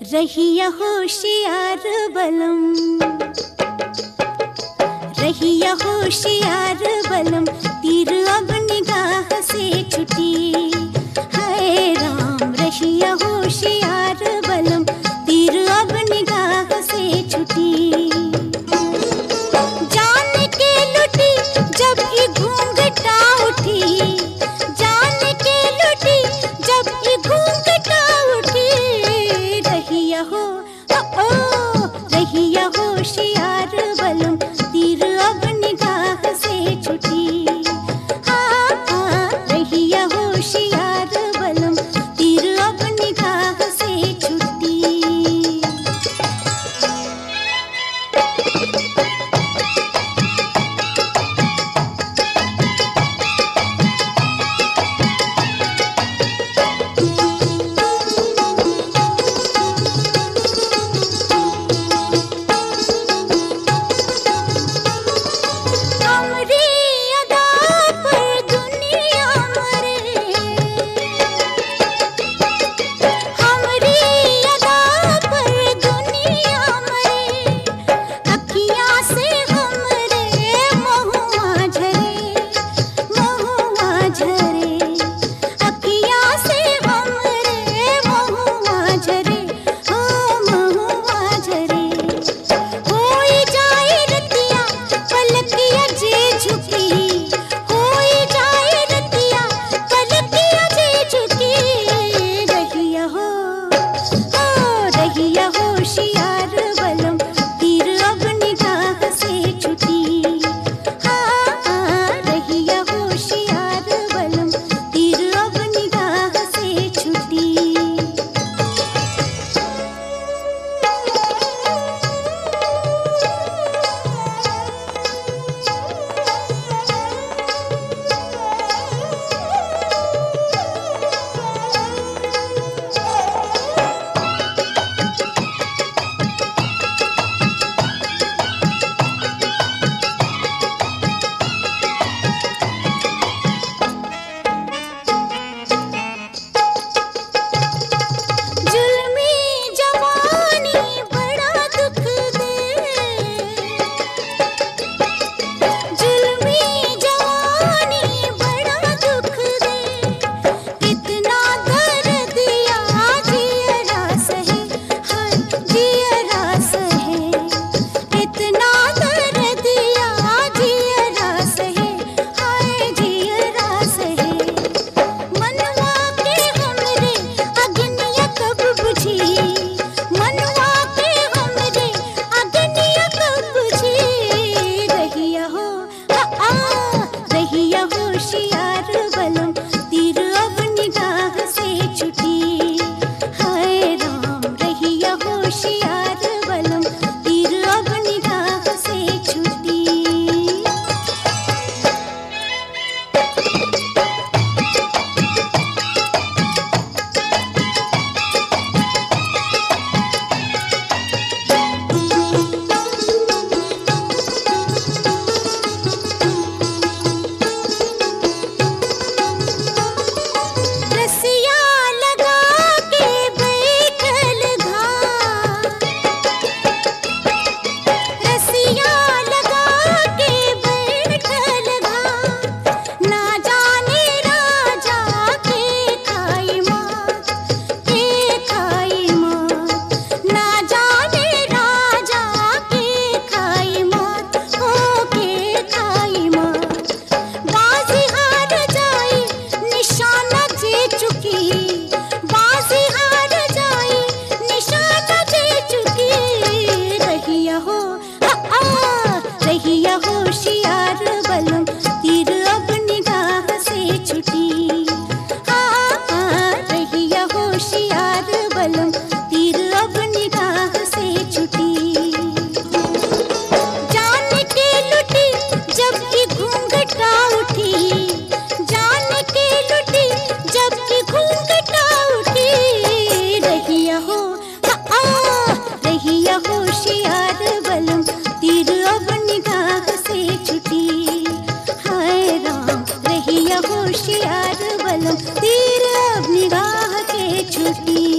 रहिया होशियार बलम, रहिया होशियार बलम, तीर अब निगाह से छुटी। हाय राम रहिया होशियार बलम, तीर अब निगाह से छुटी। जान के लुटी जब ये घूंघटा उठी, जान के लुटी जब ये घूंघटा उठी। रहिया हो रहिया होशियार बलम, तीर अब निगाह से छुटी। हाँ रहिया होशियार बलम, तीर अब निगाह से छुटी। होशियार बलम, तीर अब निगाह से छुटी। हाँ रहिया होशियार बलम, तीर अब निगाह से छुटी। जान के लुटी जब की घूंघटा उठी, जान के लुटी जब की घूंघटा उठी। रहिया हो रहिया होशियार बलम, तीर अब निगाह से छुटी। हाय राम रहिया होशियार बलम, तीर अब निगाह से छुटी।